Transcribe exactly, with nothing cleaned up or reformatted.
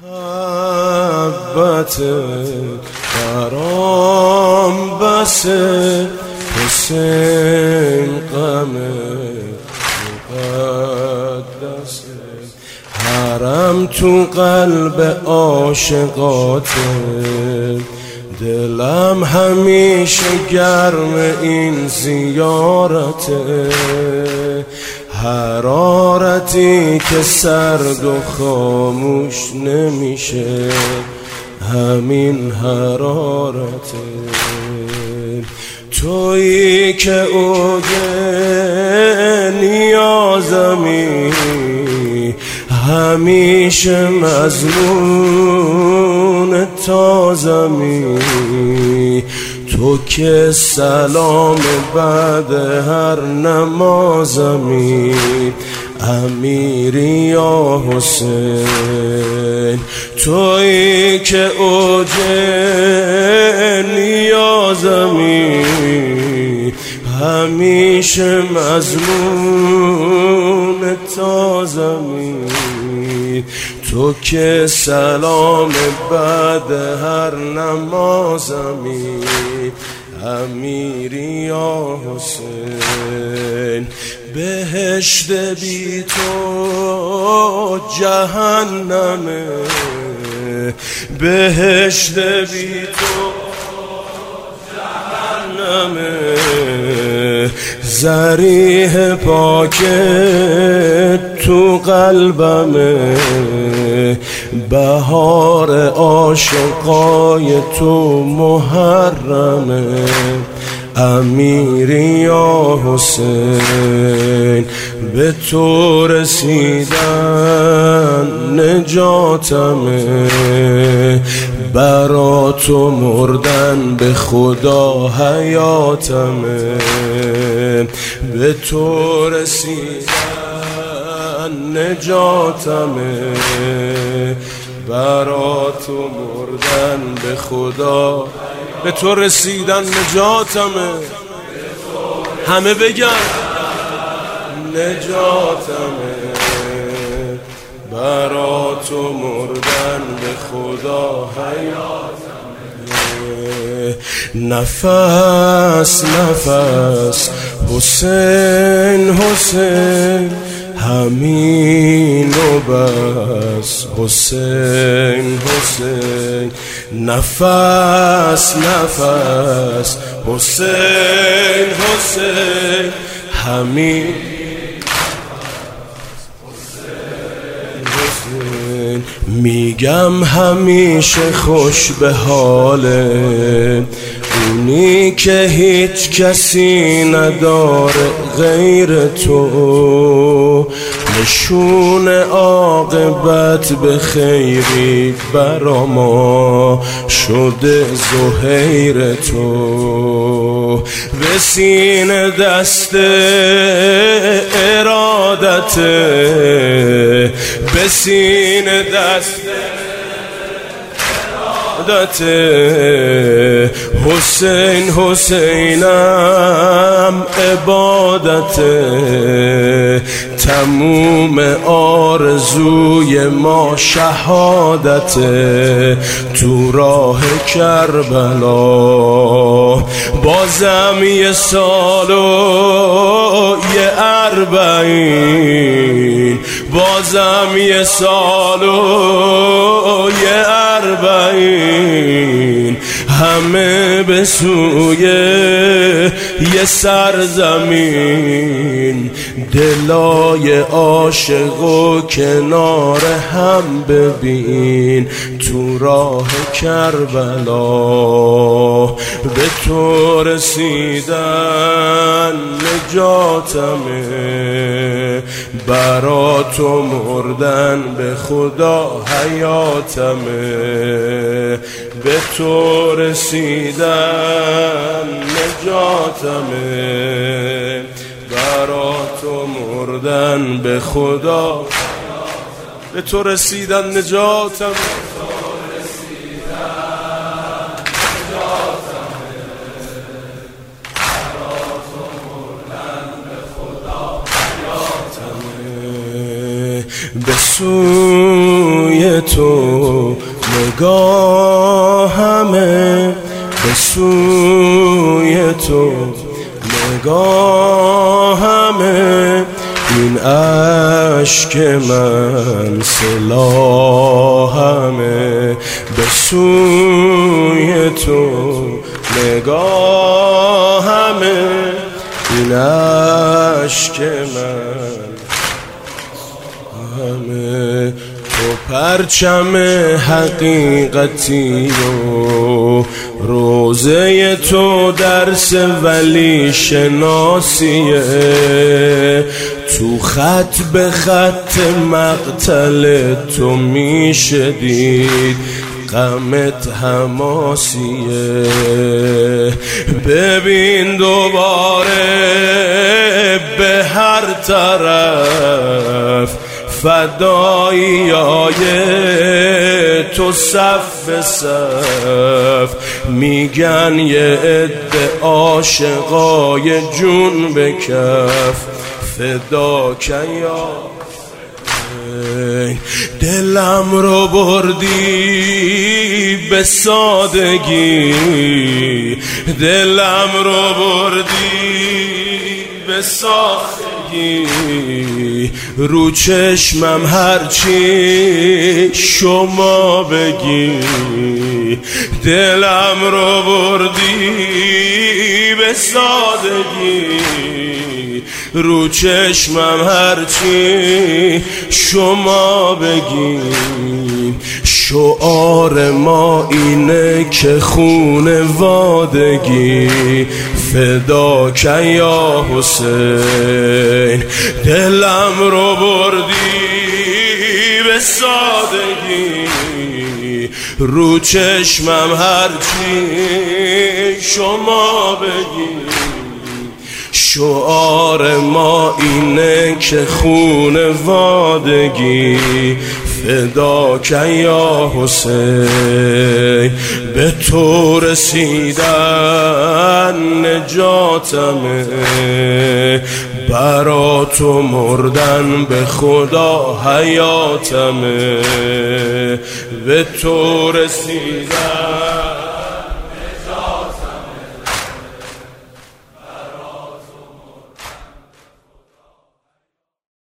محبت برام بسه حسین غم مقدسه حرم تو قلب عاشقاته دلم همیشه گرم این زیارته حرارتی که سرد و خاموش نمیشه همین حرارته تویی که اوج نیازمی همیشه مضمون تازمی تو که سلام بعد هر نمازمی امیری یا حسین تویی که اوج نیازمی همیشه مضمون تازمی تو که سلام بعد هر نمازمی امیری یا حسین بهشت بی تو جهنمه بهشت بی تو جهنمه ذریح پاکت تو قلبمه بهار عاشقای تو محرمه امیری یا حسین به تو رسیدن نجاتمه برا تو مردن به خدا حیاتمه به تو رسیدن نجاتمه برا تو مردن به خدا به تو رسیدن نجاتمه همه بگن نجاتمه برا تو مردن به خدا حیاتمه نفس نفس حسین حسین همین و بس حسین حسین نفس نفس حسین حسین همین حسین میگم همیشه خوش به حاله اونی که هیچ کسی نداره غیر تو نشون عاقبت به خیری برا ما شده زهیر تو به سینه دست ارادته به سینه دست حسین حسینم عبادته تموم آرزوی ما شهادته تو راه کربلا بازم یه سال و یه اربعین بازم یه سال و یه اربعین همه به سوی یه سرزمین دلای عاشق و کنار هم ببین تو راه کربلا به تو رسیدن نجاتمه برا تو مردن به خدا حیاتمه به تو رسیدن نجاتمه برا تو مردن به خدا به تو رسیدن نجاتمه به سوی سوی تو، نگاهمه به سوی تو، نگاهمه این اشک من سلاحمه به سوی تو، نگاهمه این اشک من همه. تو پرچم حقیقتی و روزه تو درس ولی شناسیه، تو خط به خط مقتل تو میشه دید غمت حماسیه. ببین دوباره به هر طرف فداییای تو صف صف، میگن یه عده عاشقای جون به کف، فدا کیا دلم رو بردی به سادگی، دلم رو بردی به سادگی، رو چشمم هرچی شما بگی، دلم رو بردی به سادگی، رو چشمم هرچی شما بگی. شعار ما اینه که خونوادگی، فدا که یا حسین، دلم رو بردی به سادگی، رو چشمم هرچی شما بگی. شعار ما اینه که خونوادگی، فدا که یا حسین، به تو رسیدن نجاتمه، برا تو مردن به خدا حیاتمه، به تو رسیدن